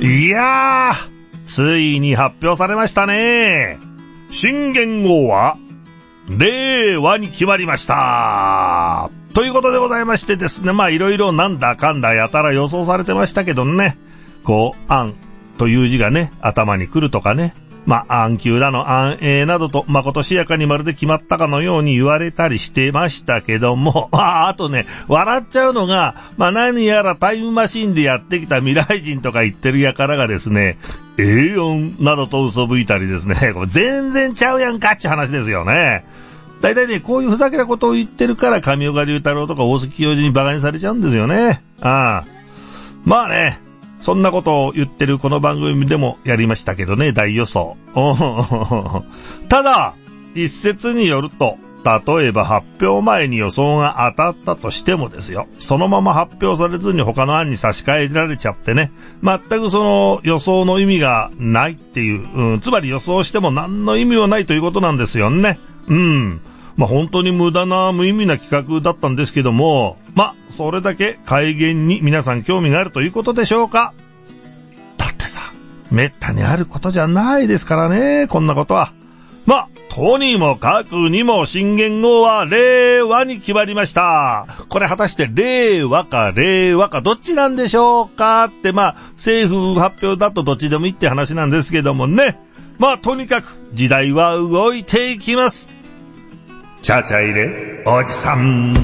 いやー、ついに発表されましたね。新元号は令和に決まりましたということでございましてですね、まあいろいろなんだかんだやたら予想されてましたけどね、こう暗という字がね頭に来るとかね、まあ暗球だの暗影などとまことしやかにまるで決まったかのように言われたりしてましたけども、あとね笑っちゃうのが、まあ何やらタイムマシンでやってきた未来人とか言ってる輩がですね、A4 などと嘘吹いたりですね、これ全然ちゃうやんかって話ですよね。だいたいねこういうふざけたことを言ってるから上岡龍太郎とか大関教授に馬鹿にされちゃうんですよね。まあね、そんなことを言ってるこの番組でもやりましたけどね、大予想。ただ、一説によると、例えば発表前に予想が当たったとしてもですよ、そのまま発表されずに他の案に差し替えられちゃってね、全くその予想の意味がないっていう、つまり予想しても何の意味はないということなんですよね。まあ本当に無駄な無意味な企画だったんですけども、まあそれだけ改元に皆さん興味があるということでしょうか。だってさ、めったにあることじゃないですからね、こんなことは。まあとにもかくにも新元号は令和に決まりました。これ果たして令和かどっちなんでしょうかって、まあ政府発表だとどっちでもいいって話なんですけどもね。まあとにかく時代は動いていきます。ちゃちゃ入れおじさん。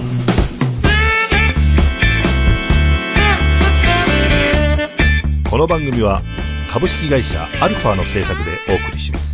この番組は株式会社アルファの制作でお送りします。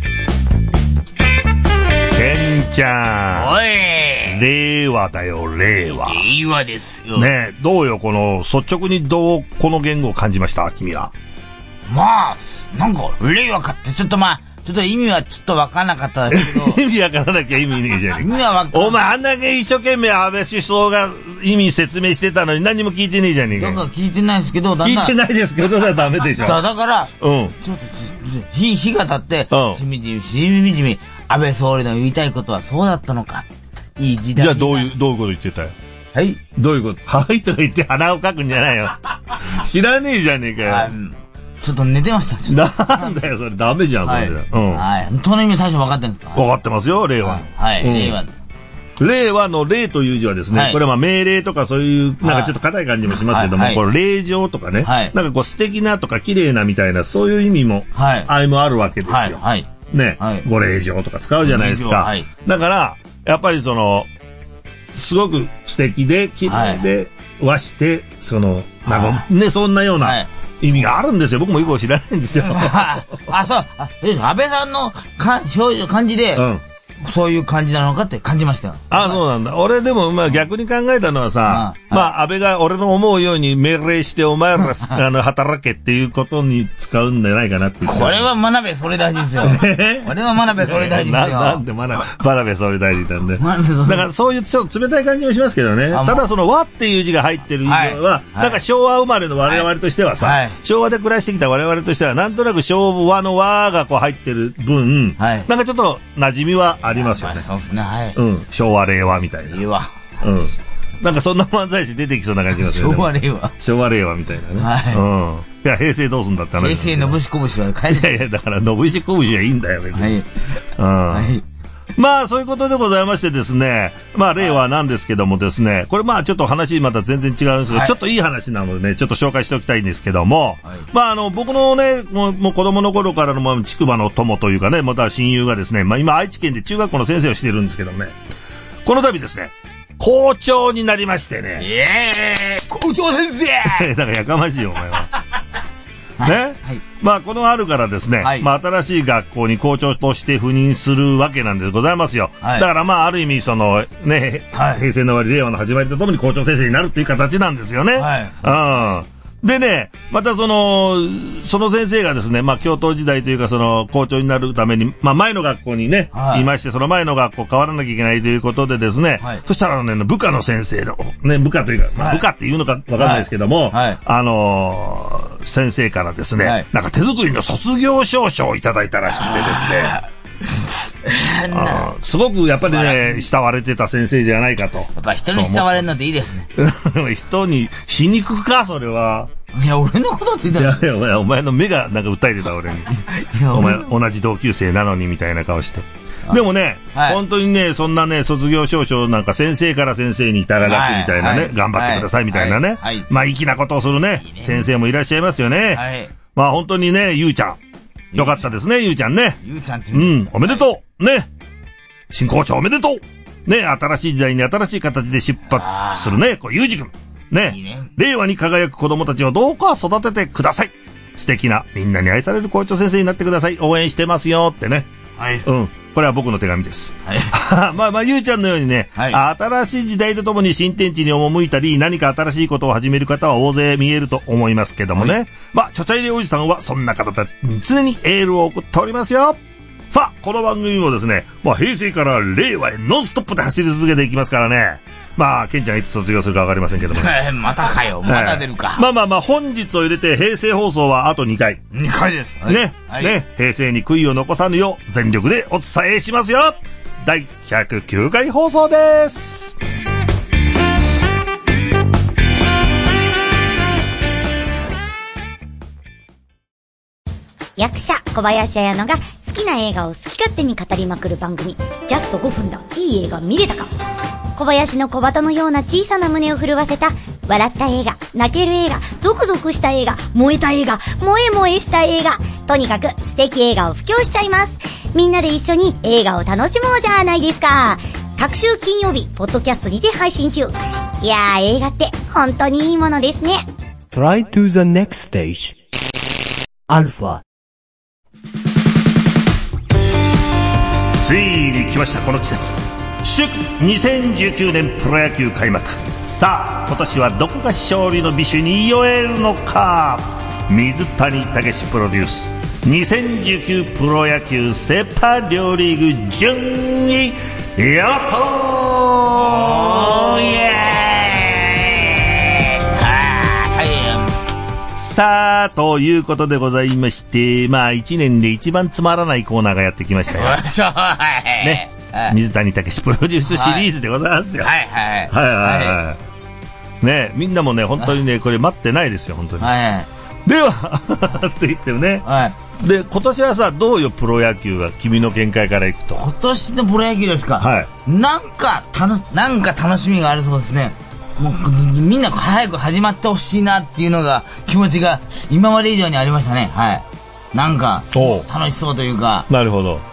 ケンちゃん、 おい、 令和だよ、令和。 令和ですよ。 ねえ、どうよ、この率直にどうこの言語を感じました君は。 まあなんか令和かってちょっと意味はちょっと分からなかったですけど意味わからなきゃ意味ねえじゃねえか。 意味は分からお前あんだけ一生懸命安倍首相が意味説明してたのに何も聞いてねえじゃねえか。 だから聞いてないですけど、 聞いてないですけどダメでしょ。 だからちょっと日が経ってしみじみ安倍総理の言いたいことはそうだったのか。いい時代。 じゃあどういうこと言ってたよ。 はい。 どういうこと。はいとか言って鼻をかくんじゃないよ。知らねえじゃねえかよ。 ちょっと寝てました。 なんだよ、それダメじゃん、それ。 はい。本当の意味大将分かってるんですか。 分かってますよ、令和。 はい、令和。 令和の令という字はですね、これはまあ命令とかそういう、なんかちょっと硬い感じもしますけども、これ令状とかね、なんかこう素敵なとか綺麗なみたいな、そういう意味も、愛もあるわけですよ。ね、ご令状とか使うじゃないですか。だから、やっぱりその、すごく素敵で綺麗で、和して、その、なんかね、そんなような、意味があるんですよ。僕もよく知らないんですよ。 そう。安倍さんの感じで、そういう感じなのかって感じましたよ。 そうなんだ。俺でもまあ逆に考えたのはさ、まあ安倍が俺の思うように命令してお前ら働けっていうことに使うんじゃないかなって。 これは真鍋総理大臣ですよ。これは真鍋総理大臣ですよ。 なんで真鍋総理大臣なんで。だからそういうちょっと冷たい感じもしますけどね。ただその和っていう字が入ってる以上は、なんか昭和生まれの我々としてはさ、昭和で暮らしてきた我々としてはなんとなく昭和の和がこう入ってる分、なんかちょっと馴染みはありますよね。 そうですね、はい。 昭和令和みたいな。 令和。 なんかそんな漫才師出てきそうな感じがする。 昭和令和。 昭和令和みたいなね。いや、平成どうすんだって話。 平成のぶしこぶしは変えて。 いや、だからのぶしこぶしはいいんだよ、別に。まあ、そういうことでございましてですね。まあ、令和なんですけどもですね。これまあ、ちょっと話また全然違うんですけど、ちょっといい話なのでね、ちょっと紹介しておきたいんですけども。まあ、僕のね、もう子供の頃からの筑波の友というかね、また親友がですね、まあ今愛知県で中学校の先生をしているんですけどね。この度ですね、校長になりましてね。 校長先生だからやかましいよ、お前は。ね、まあこの春からですね、まあ新しい学校に校長として赴任するわけなんでございますよ。だからまあある意味そのね、平成の終わり令和の始まりとともに校長先生になるっていう形なんですよね。でね、またその先生がですね、まあ教頭時代というかその校長になるために、まあ前の学校にね、いまして、その前の学校変わらなきゃいけないということでですね、そしたらね、部下の先生の、ね、部下というか、まあ部下っていうのかわかんないですけども、先生からですね、なんか手作りの卒業証書をいただいたらしくてですね、すごくやっぱりね、慕われてた先生じゃないかと。 やっぱ人に慕われるのでいいですね。 人にしにくか、それは。 いや、俺のことって言ったら。 いや、お前の目がなんか訴えてた俺に。お前、同じ同級生なのにみたいな顔して。でもね、本当にね、そんなね、卒業証書なんか先生から先生にいただくみたいなね、頑張ってくださいみたいなね。まあ、粋なことをするね、先生もいらっしゃいますよね。まあ、本当にね、ゆうちゃん。よかったですね、ゆうちゃんね。 ゆうちゃんって言うんですか。 おめでとうね。新校長おめでとうね、新しい時代に新しい形で出発するね、ゆうじくん。ね、令和に輝く子供たちをどうか育ててください。素敵な、みんなに愛される校長先生になってください。応援してますよってね。これは僕の手紙です。まあ、ゆうちゃんのようにね、新しい時代とともに新天地に赴いたり、何か新しいことを始める方は大勢見えると思いますけどもね。まあ、ちゃちゃ入れおじさんはそんな方たちに常にエールを送っておりますよ。さあ、この番組もですね、まあ、平成から令和へノンストップで走り続けていきますからね。まあ、ケンちゃんいつ卒業するかわかりませんけどもね。 またかよ、まだ出るか。 まあ、本日を入れて平成放送はあと2回。 2回です。 ね、平成に悔いを残さぬよう全力でお伝えしますよ。第109回放送です。 役者小林彩乃が好きな映画を好き勝手に語りまくる番組、ジャスト5分だ、いい映画見れたか。小林の小鳩のような小さな胸を震わせた、笑った映画、泣ける映画、ゾクゾクした映画、燃えた映画、萌え萌えした映画、とにかく素敵映画を布教しちゃいます。みんなで一緒に映画を楽しもうじゃないですか。各週金曜日ポッドキャストにて配信中。いやー、映画って本当にいいものですね。 Try to the next stage アルファ。 ついに来ました、この季節。祝2019年プロ野球開幕。さあ、今年はどこが勝利の美酒に酔えるのか。水谷武史プロデュース2019プロ野球セ・パ両リーグ順位予想。イエーイ。さあ、ということでございまして、まあ1年で一番つまらないコーナーがやってきましたよ。ね。水谷武史プロデュースシリーズでございますよ。ね、みんなもね、本当にね、これ待ってないですよ、本当に。では、って言ってるね。で、今年はさ、どうよ、プロ野球が、君の見解からいくと。 今年のプロ野球ですか。なんか楽しみがあるそうですね。もう、みんな早く始まってほしいなっていうのが、気持ちが今まで以上にありましたね。なんか、楽しそうというか。 なるほど。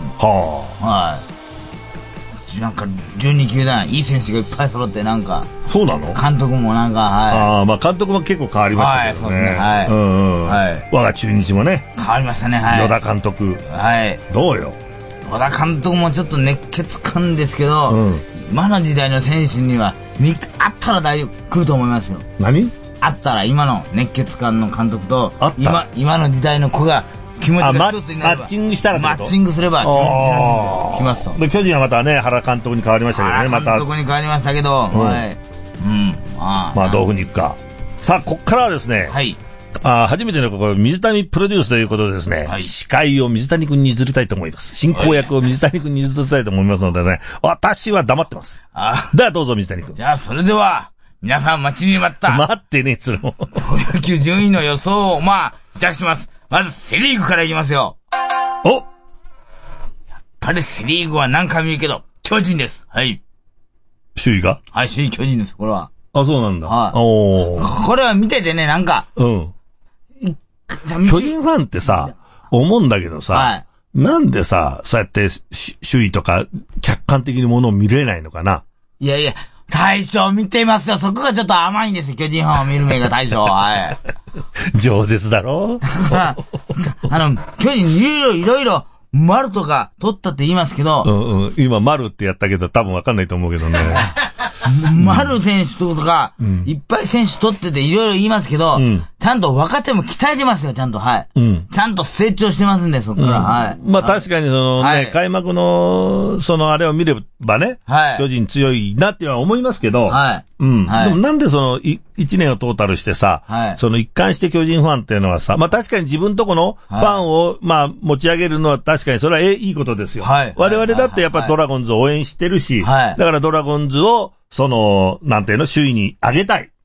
なんか12球団いい選手がいっぱい揃ってなんか。 そうなの？ 監督もなんか、 まあ監督も結構変わりましたけどね。我が中日もね。変わりましたね。 野田監督。どうよ。 野田監督もちょっと熱血感ですけど、今の時代の選手にはあったら大丈夫来ると思いますよ。 何？ あったら今の熱血感の監督と今の時代の子が気持ちが一つになればマッチングしたらマッチングすれば来ますと。 で巨人はまたね原監督に変わりましたけどね。また監督に変わりましたけど、 まあどういうふうにいくか。さあこっからはですね、初めての水谷プロデュースということでですね、司会を水谷君に譲りたいと思います。進行役を水谷君に譲りたいと思いますのでね、私は黙ってます。ではどうぞ水谷君。 じゃあそれでは皆さん待ちに待った待ってねえつるもプロ野球順位の予想をいたします。まずセリーグからいきますよ。やっぱりセリーグは何回も言うけど巨人です。 首位が首位巨人です。これはそうなんだ。 これは見ててね、なんか巨人ファンってさ思うんだけどさ、なんでさそうやって首位とか客観的にものを見れないのかな。 いやいや大将見てますよ。そこがちょっと甘いんですよ。巨人ファンを見る目が大将。 饒舌だろ巨人いろいろ丸とか取ったって言いますけど。 今丸ってやったけど多分わかんないと思うけどね。 丸選手とか、いっぱい選手取ってていろいろ言いますけど、ちゃんと若手も鍛えてますよ、ちゃんと。ちゃんと成長してますんで、そこから。 まあ確かに開幕の、あれを見ればね、巨人強いなって思いますけど、でもなんで一年をトータルしてさ、一貫して巨人ファンっていうのはさ、まあ確かに自分とこのファンを、持ち上げるのは確かにそれはいいことですよ。我々だってやっぱドラゴンズを応援してるし、だからドラゴンズを、なんていうの、首位に上げたい。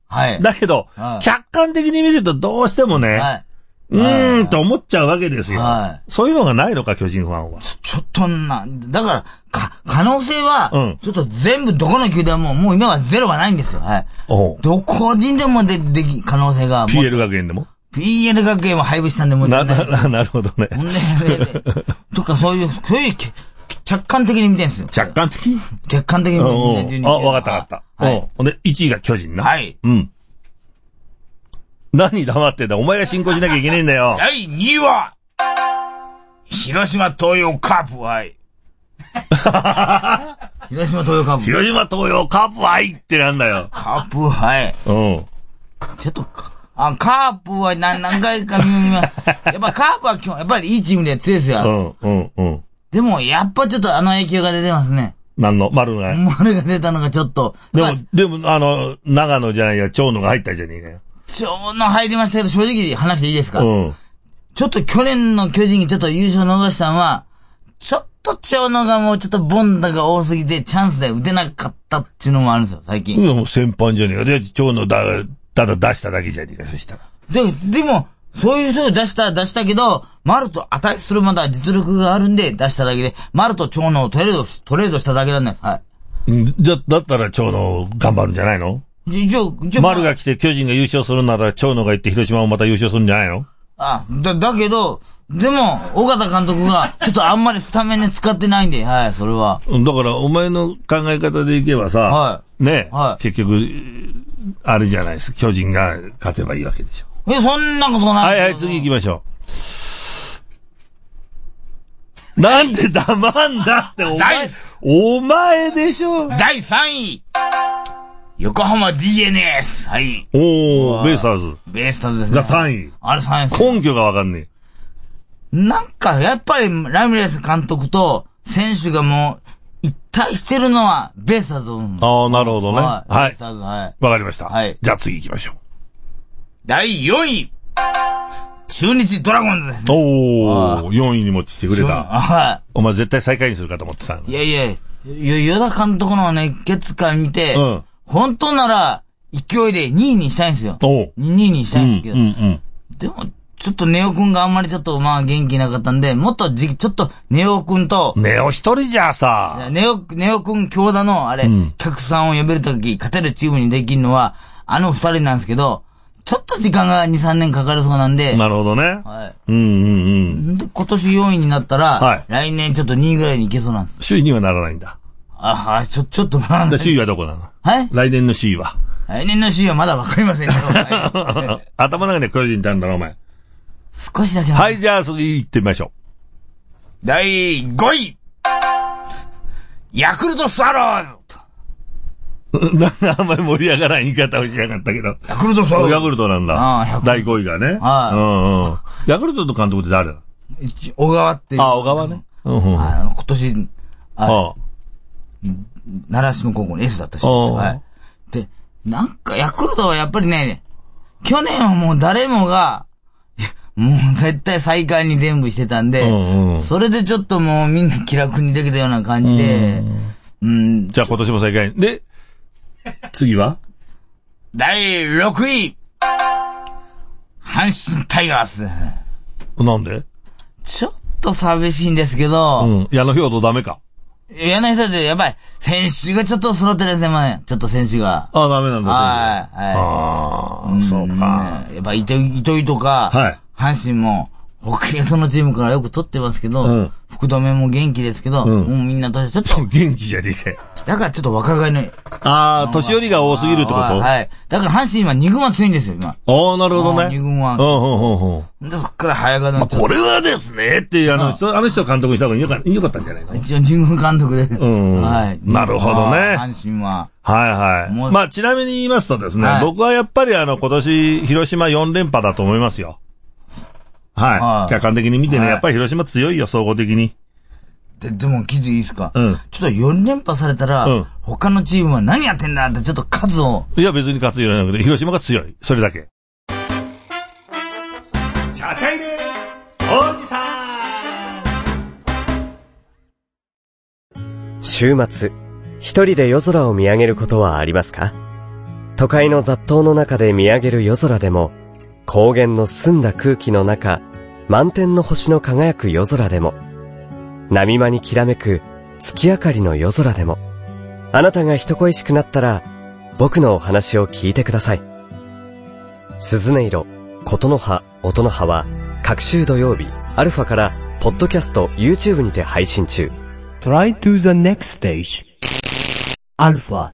はい。 だけど、客観的に見るとどうしてもね、と思っちゃうわけですよ。そういうのがないのか、巨人ファンは。 ちょっとだから、可能性は、ちょっと全部どこの球団も、もう今はゼロはないんですよ。はい。どこにでも可能性が。 PL 学園でも ？PL 学園も配布したんでもなるほどね。 とか、そういう、客観的に見てるんですよ。 客観的に見てる。 わかった。ほんで、1位が巨人な。 はい。 何黙ってんだ、お前が進行しなきゃいけねえんだよ。 第2位は、広島東洋カープ愛。広島東洋カープ。 広島東洋カープ愛ってなんだよ。 カープ愛。ちょっと、カープは何回か見ます。やっぱカープは今日、やっぱりいいチームで強いですよ。でも、やっぱちょっと影響が出てますね。 丸が出たのがちょっと。でも、長野じゃないや、長野が入ったじゃねえかよ。 長野入りましたけど、正直話していいですか？ちょっと去年の巨人にちょっと優勝逃したのは、ちょっと長野がもうちょっとボンダが多すぎて、チャンスで打てなかったっていうのもあるんですよ、最近。 もう先般じゃねえか。で、長野ただ出しただけじゃねえか、そしたら。 でも、そういう人を出したけど、丸と値するまだ実力があるんで出しただけで、丸と長野をトレードしただけなんです。はい。 だったら長野頑張るんじゃないの？丸が来て巨人が優勝するなら長野が行って広島もまた優勝するんじゃないの？ だけど、でも、尾形監督が、ちょっとあんまりスタメンで使ってないんで、はい、それは。だから、お前の考え方でいけばさ、結局、あれじゃないです。巨人が勝てばいいわけでしょ。 そんなことない。 はい、次行きましょう。なんで黙んだって、お前でしょ。 第3位。横浜 DeNA。はい。 ベイスターズ。 ベイスターズですね。 が3位。 あれ3位です。 根拠がわかんねえ。 なんか、やっぱり、ラミレス監督と選手がもう、一体してるのは、ベイスターズ。 なるほどね。はい。 ベイスターズ、はい。 わかりました。 はい。 じゃあ次行きましょう。 第4位。中日ドラゴンズですね。 4位に持ってきてくれた。 はい。 お前絶対最下位にするかと思ってた。 いや、与田監督の熱血感見て、本当なら、勢いで2位にしたいんですよ。2位にしたいんですけど。でも、ちょっとネオくんがあんまりちょっと元気なかったんで、もっとちょっとネオくんと。 ネオ一人じゃさ。 ネオくん強打の客さんを呼べるとき、勝てるチームにできるのは、2人なんですけど、ちょっと時間が2、3年かかるそうなんで。 なるほどね。 はい。で、今年4位になったら、来年ちょっと2位ぐらいに行けそうなんです。 首位にはならないんだ。 ちょっと首位はどこなの？ はい？ 来年の首位は。 来年の首位はまだわかりませんけど。 頭の中で巨人ってあるんだろ、お前。 少しだけ。 はい、じゃあ次行ってみましょう。 第5位ヤクルトスワローズなんかあんまり盛り上がらん言い方をしやがったけど。 ヤクルトスワローズ。 ヤクルトなんだ。第5位がね。ヤクルトの監督って誰だ？ 小川っていう。 小川ね。 今年、習志野高校のエースだった人です。はい。で、なんかヤクルトはやっぱりね、去年はもう誰もが、もう絶対最下位に全部してたんで、それでちょっともうみんな気楽にできたような感じで、 じゃあ今年も最下位。で、次は第6位阪神タイガース。 なんで？ ちょっと寂しいんですけど、 矢野兵道ダメか。 矢野兵道でやばい。選手がちょっと揃ってですね、ちょっと選手が。 ダメなんだ、 はい。 そうか。 やっぱ糸井とか、阪神も、そのチームからよく取ってますけど、福留も元気ですけど、もうみんなちょっと。 元気じゃねえかよ。 だからちょっと若返りの。 年寄りが多すぎるってこと？ はい。だから阪神は2軍は強いんですよ、今。 なるほどね。 2軍は。 で、 そっから早がこれはですね、っていうあの人監督にした方がよかったんじゃないの？ 一応2軍監督で。 はい。なるほどね。 阪神は。 はい。ちなみに言いますとですね、僕はやっぱり今年、広島4連覇だと思いますよ。はい。客観的に見てね、やっぱり広島強いよ、総合的に。 でも記事いいですか？ちょっと4連覇されたら、他のチームは何やってんだってちょっと数を。 いや別に勝つようじゃなくて、広島が強い。それだけ。チャチャイレおじさん。週末、一人で夜空を見上げることはありますか？ 都会の雑踏の中で見上げる夜空でも、高原の澄んだ空気の中、満天の星の輝く夜空でも、波間にきらめく月明かりの夜空でも、あなたが人恋しくなったら、僕のお話を聞いてください。鈴音色、琴の葉、音の葉は、各週土曜日、アルファから、ポッドキャスト、YouTube にて配信中。 Try to the next stage. アルファ。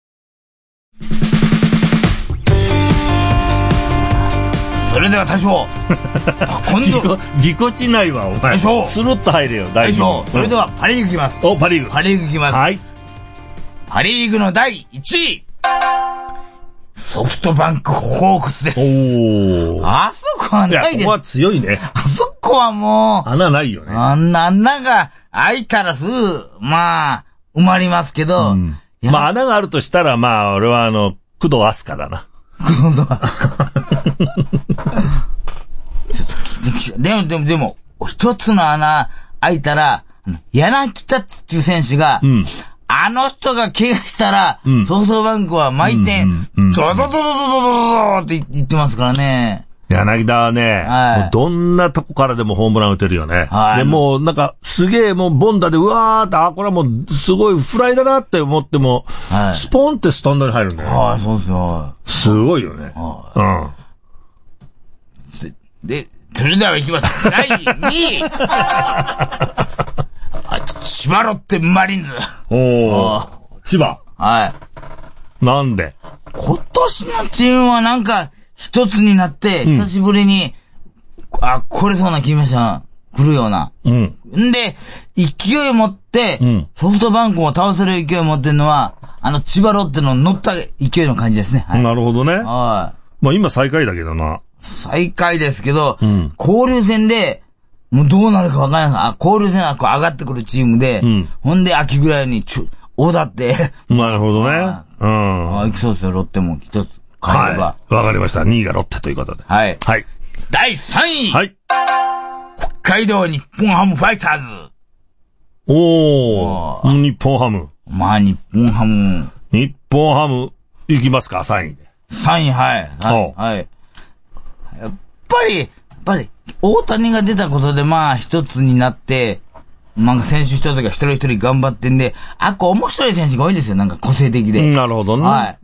それでは大将今度ぎこちないわお前。 大将スルッと入れよ大将。それではパリーグいきます。 お、パリーグ。 パリーグいきます。 はい。 パリーグの第1位ソフトバンクホークスです。 おー。 あそこはないです。 いや、ここは強いね。 あそこはもう穴ないよね。 穴が開いたらすぐ埋まりますけど、 穴があるとしたら俺は工藤飛鳥だな。 工藤飛鳥でも一つの穴開いたら柳田っていう選手が、あの人が怪我したら、ソフトバンクは毎点、ドドドドドドドって言ってますからね。 柳田はね、もうどんなとこからでもホームラン打てるよね。で、もうすげえもうボンダでうわーって、これはもうすごいフライだなって思っても、スポンってスタンドに入るんだよ。 そうですよ。 すごいよね。 で、それでは行きます。第2位千葉ロッテマリーンズ。 千葉。 はい。 なんで今年のチームは一つになって、久しぶりに、来れそうな気がした来るような。んで、勢いを持って、ソフトバンクを倒せる勢いを持ってるのは、千葉ロッテの乗った勢いの感じですね。 なるほどね。今最下位だけどな。 最下位ですけど、交流戦で、もうどうなるかわからない。交流戦は上がってくるチームで、ほんで秋ぐらいに、大だって。 なるほどね。 行きそうですよ、ロッテも一つ変えれば。 わかりました。2位がロッテということで。 はい。第3位。 はい。 北海道日本ハムファイターズ。 日本ハム。 日本ハム。 日本ハム、行きますか ?3 位で。 3位、はい。はい。やっぱり、大谷が出たことで一つになって、選手一人が一人一人頑張ってんで、面白い選手が多いんですよ。個性的で。 なるほどね。 はい。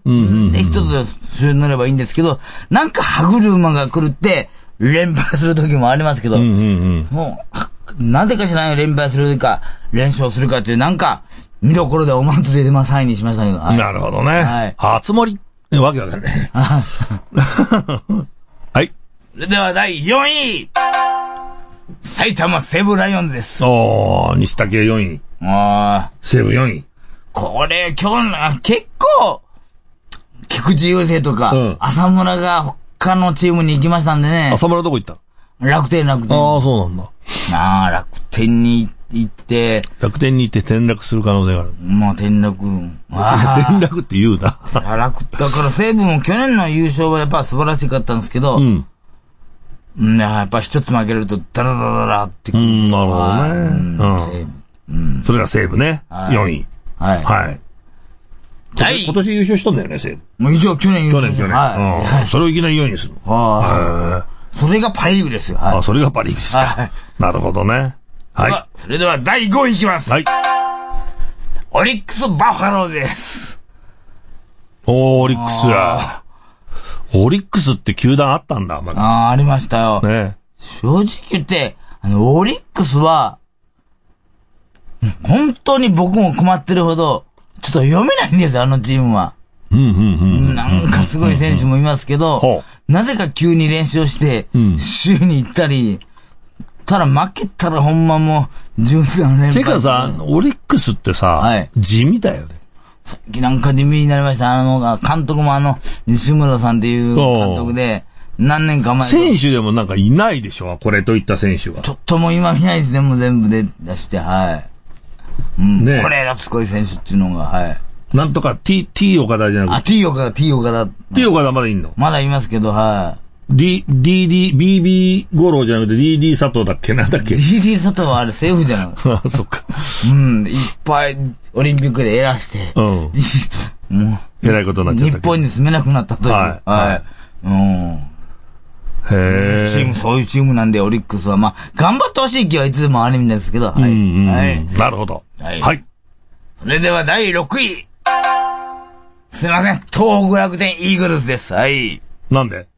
で、一つでそれになればいいんですけど、歯ぐる馬が来るって、連敗する時もありますけど、もう、なぜか知らない連敗するか、連勝するかっていう見どころでお祭りで3位にしましたけど。 なるほどね。はい。初盛り。わけわかんない。はい。 それでは第4位埼玉西武ライオンズです。 西竹4位。西武4位。 これ、今日結構、菊池雄星とか、浅村が他のチームに行きましたんでね。 浅村どこ行ったの？楽天。 そうなんだ。 楽天に行って。 楽天に行って転落する可能性がある。 転落。 転落って言うな。 だから西武も去年の優勝はやっぱ素晴らしかったんですけど、やっぱ一つ負けるとダラダラダラってくる。 なるほどね。それが西武ね。4位。はい。今年優勝したんだよね、西武。 もう以上、去年優勝。 去年。それをいきなり4位にする。 それがパリーグですよ。 それがパリーグですか。なるほどね。はい。 それでは第5位いきます。はい。オリックスバファローズです。 オリックスや。オリックスって球団あったんだ、 ありましたよ。 ね。 正直言って、オリックスは、本当に僕も困ってるほど、ちょっと読めないんですよ、あのチームは。すごい選手もいますけど、なぜか急に練習して、週に行ったり、ただ負けたらほんまもう、13連敗。 てかさ、オリックスってさ、地味だよね。 さっき地味になりました。監督も西村さんっていう監督で、何年か前。 選手でもいないでしょ、これといった選手は。 ちょっともう今見ないですね、もう全部で出して、はい。これがすごい選手っていうのが、はい。 なんとか T 岡田じゃなくて。 T 岡田。T 岡田まだいんの？ まだいますけど、はい。 BB 五郎じゃなくて DD 佐藤だっけなんだっけ ?DD 佐藤はセーフじゃなくて。 そっか。 いっぱいオリンピックで偉して。 もう、 えらいことになっちゃった。 日本に住めなくなったという。 はい。 はい。うん。 へそういうチームなんで、オリックスは、まあ、頑張ってほしい気はいつでもあるんですけど、はい。はい。 なるほど。はい。 それでは第6位。すいません。東北楽天イーグルスです。はい。 なんで？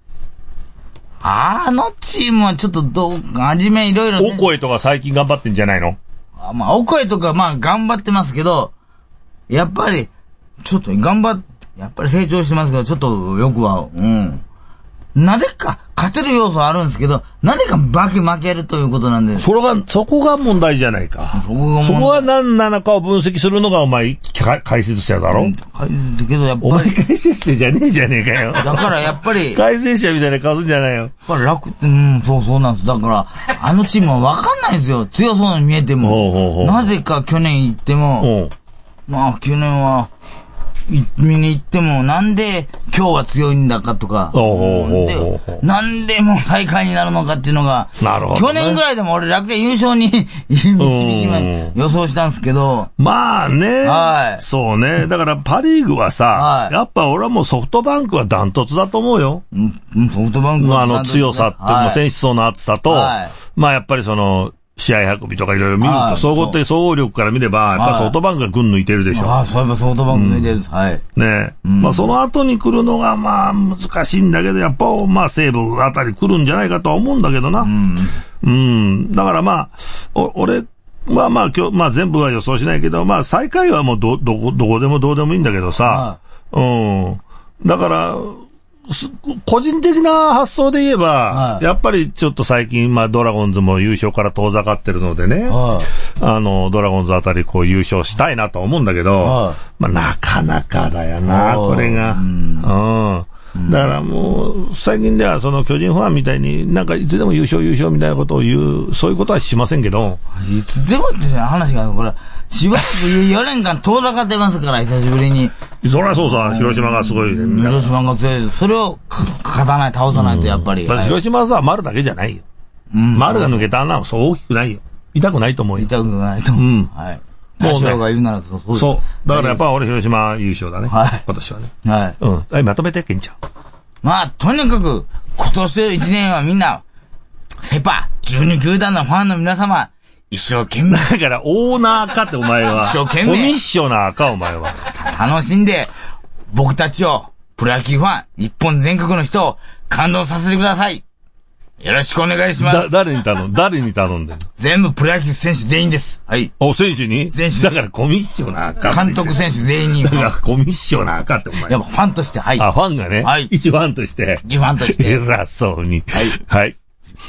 あのチームはちょっと初めいろいろ。 お声とか最近頑張ってんじゃないの？ まあ、お声とかまあ頑張ってますけど、やっぱり、ちょっとやっぱり成長してますけど、ちょっとよくは、なぜか勝てる要素はあるんですけど、なぜか負けるということなんで。 そこが問題じゃないか。そこが何なのかを分析するのがお前、解説者だろ？ 解説けどやっぱり。 お前解説者じゃねえじゃねえかよ。 だからやっぱり。 解説者みたいな顔するんじゃないよ。 そうなんです。だから、あのチームは分かんないんですよ。強そうに見えても。なぜか去年行っても、まあ去年は、見に行っても、なんで今日は強いんだかとか、なんでもう最下位になるのかっていうのが、 なるほど、ね、 去年ぐらいでも俺楽天優勝に予想したんですけど。 まあね。 はい。 そうね。だからパリーグはさ、はい、やっぱ俺はもうソフトバンクはダントツだと思うよ。 ソフトバンクは強さって、はい、選手層の厚さと、はい、まあやっぱり試合運びとかいろいろ見ると、総合力から見れば、やっぱソフトバンクが群抜いてるでしょ。 そういえばソフトバンク抜いてる。はい。 ねまあその後に来るのがまあ難しいんだけど、やっぱまあ西武あたり来るんじゃないかとは思うんだけどな。だからまあ、俺はまあ今日、まあ全部は予想しないけど、まあ最下位はもうどこでもどうでもいいんだけどさ。だから、個人的な発想で言えば、やっぱりちょっと最近、まあドラゴンズも優勝から遠ざかってるのでね、ドラゴンズあたりこう優勝したいなと思うんだけど、まあなかなかだよな、これが。だからもう、最近ではその巨人ファンみたいになんかいつでも優勝みたいなことを言う、そういうことはしませんけど。 いつでもって話が、これ、しばらく4年間遠ざかってますから、久しぶりに。 そりゃそうさ、広島がすごいね。 広島が強い。それを倒さないとやっぱり。 広島はさ、丸だけじゃないよ。丸が抜けた穴はそう大きくないよ。痛くないと思うよ。 痛くないと思う。はい。もうね。が言うならそうです。 そう。だからやっぱ俺広島優勝だね。はい。今年はね。はい。まとめてけんちゃん。 まあ、とにかく、今年1年はみんな、セパ、12球団のファンの皆様、一生懸命。 だから、オーナーかってお前は。一生懸命。コミッショナーかお前は。 楽しんで、僕たちを、プロ野球ファン、日本全国の人を感動させてください。よろしくお願いします。 誰に頼んでんの？ 全部プロ野球選手全員です。はい。 選手に？選手。だからコミッショナーか。 監督選手全員に。 だからコミッショナーかってお前。 やっぱファンとして、はい。 ファンがね。はい。一ファンとして。偉そうに。はい。はい。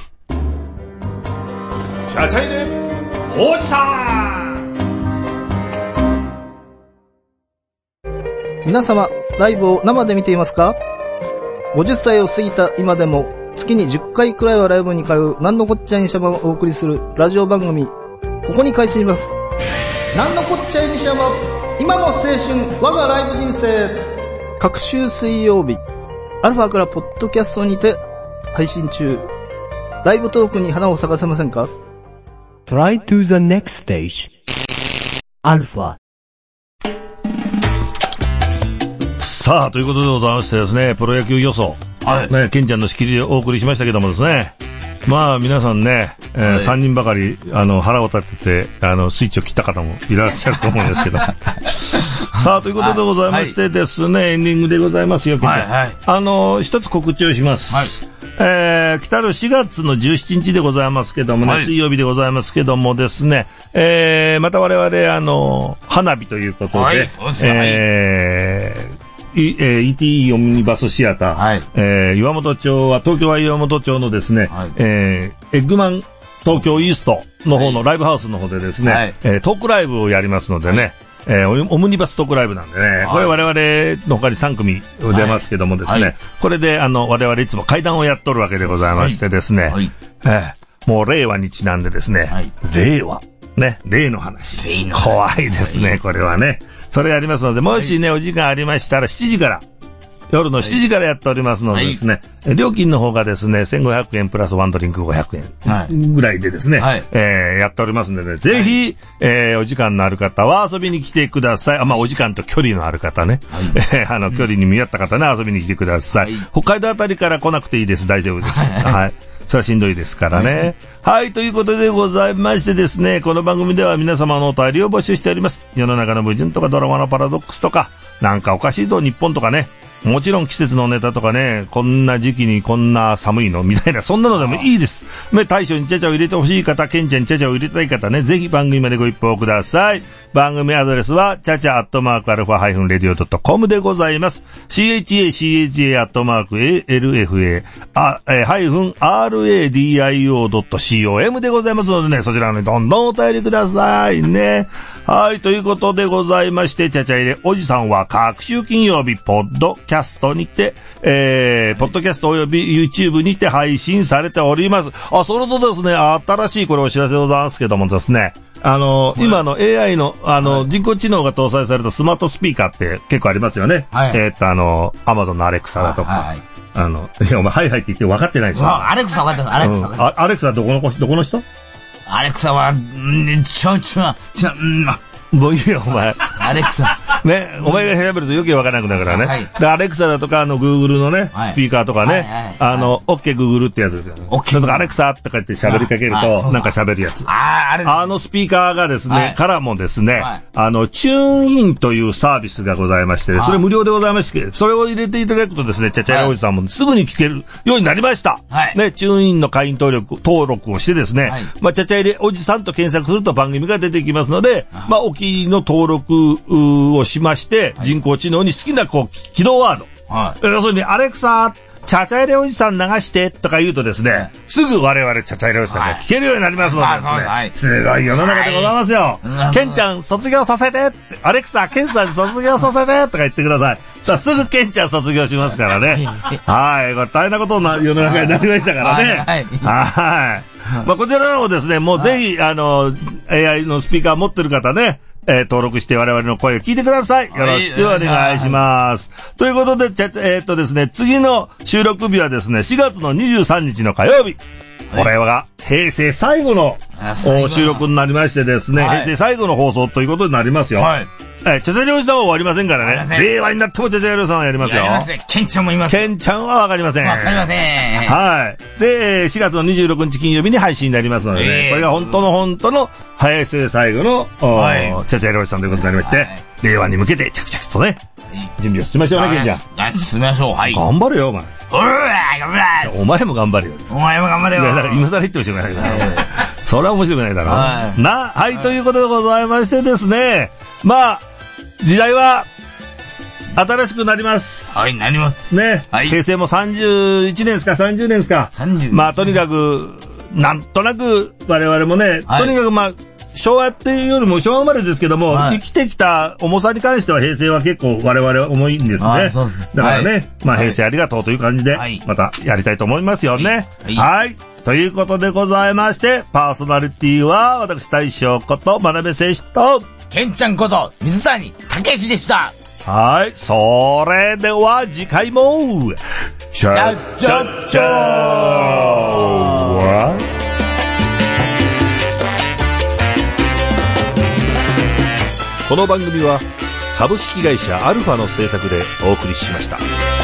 チャチャイネおじさん。 皆様、ライブを生で見ていますか？ 50 歳を過ぎた今でも、月に10回くらいはライブに通うなんのこっちゃいにしゃばをお送りするラジオ番組、ここに開始します。なんのこっちゃいにしゃば、今の青春、我がライブ人生。各週水曜日、アルファからポッドキャストにて配信中。ライブトークに花を咲かせませんか？ Try to the next stage. アルファ。 さあ、ということでございましてですね、プロ野球予想。はい。ね、ケンちゃんの仕切りでお送りしましたけどもですね。まあ、皆さんね、3人ばかり、腹を立てて、スイッチを切った方もいらっしゃると思うんですけど。さあ、ということでございましてですね、エンディングでございますよ、ケンちゃん。一つ告知をします。はい。来たる4月の17日でございますけどもね、水曜日でございますけどもですね、また我々、花火ということで、ETE オムニバスシアター、岩本町は、東京は岩本町のですね、エッグマン東京イーストの方のライブハウスの方でですね、トークライブをやりますのでね、オムニバストークライブなんでね、これ我々の他に3組出ますけどもですね、これで我々いつも怪談をやっとるわけでございましてですね、もう令和にちなんでですね、令和、ね、例の話。怖いですね、これはね。それやりますので、もしね、お時間ありましたら7時から、 夜の7時からやっておりますのでですね、料金の方がですね、1500円プラスワンドリンク500円ぐらいでですね、やっておりますので、ぜひ、お時間のある方は遊びに来てください。まあ、お時間と距離のある方ね。距離に見合った方ね、遊びに来てください。北海道あたりから来なくていいです。大丈夫です。はい。それはしんどいですからね。はい、ということでございましてですね、この番組では皆様のお便りを募集しております。世の中の矛盾とかドラマのパラドックスとか、なんかおかしいぞ日本とかね、もちろん季節のネタとかね、こんな時期にこんな寒いのみたいな、そんなのでもいいです。大将にチャチャを入れてほしい方、ケンちゃんにチャチャを入れたい方ね、ぜひ番組までご一報ください。番組アドレスは、チャチャアットマークアルファハイフンレディオドットコムでございます。CHA アットマーク ALFA ハイフン RADIO.com でございますのでね、そちらにどんどんお便りくださいね。はい、ということでございまして、チャチャ入れおじさんは各週金曜日、ポッドキャストにて、ポッドキャストおよび YouTube にて配信されております。それとですね、新しいこれお知らせでございますけどもですね、今の AI の、人工知能が搭載されたスマートスピーカーって結構ありますよね。はい。Amazon のアレクサだとか。いや、お前、はいはいって言って分かってないでしょ。 アレクサ分かってます、アレクサ。 アレクサどこの人？ アレクサは、 もういいよ、お前。 アレクサ。 ね、お前が調べると余計わからなくなるからね。はい、で、アレクサだとか、Google のね、スピーカーとかね、OK Google ってやつですよね。OK。だからアレクサって言って喋りかけると、なんか喋るやつ。スピーカーがですね、からもですね、チューンインというサービスがございまして、それ無料でございまして、それを入れていただくとですね、チャチャイラおじさんもすぐに聞けるようになりました。ね、チューンインの会員登録をしてですね、チャチャイラおじさんと検索すると番組が出てきますので、お気の登録をしまして、人工知能に好きな起動ワード。要するに、アレクサ、チャチャイレおじさん流してとか言うとですね、すぐ我々チャチャイレおじさんが聞けるようになりますのでですね、すごい世の中でございますよ。ケンちゃん卒業させてって、アレクサ、ケンさんに卒業させてとか言ってください。すぐケンちゃん卒業しますからね。はい。これ大変なことな世の中になりましたからね。はい。こちらのもですね、もうぜひ、AI のスピーカー持ってる方ね、登録して我々の声を聞いてください。よろしくお願いします。ということで、ですね、次の収録日はですね、4月の23日の火曜日。これは平成最後の収録になりましてですね、平成最後の放送ということになりますよ。チャチャリおじさんは終わりませんからね。令和になってもチャチャリおじさんはやりますよ。 ケンちゃんもいます。 ケンちゃんはわかりません。 わかりません。 はい。で、4月の26日金曜日に配信になりますのでね、これが本当の平成最後の、チャチャリおじさんということになりまして、令和に向けて着々とね、準備を進めましょうね、ケンちゃん。 進めましょう、はい。 頑張れよ、お前。 頑張れ。 お前も頑張れよ。 お前も頑張れよ。 だから今更言ってもしょうがないから。それは面白くないだろう。はい、ということでございましてですね、時代は、新しくなります。 はい、なります。 ね。平成も31年ですか、30年ですか。とにかく、なんとなく、我々もね、とにかく昭和っていうよりも昭和生まれですけども、生きてきた重さに関しては平成は結構我々重いんですね。 そうですね。 だからね、平成ありがとうという感じで、またやりたいと思いますよね。はい。ということでございまして、パーソナリティは、私大将こと真鍋選手と、 ケンちゃんこと水谷武史でした。 はい。それでは次回も、チャッチャッチャーこの番組は株式会社アルファの制作でお送りしました。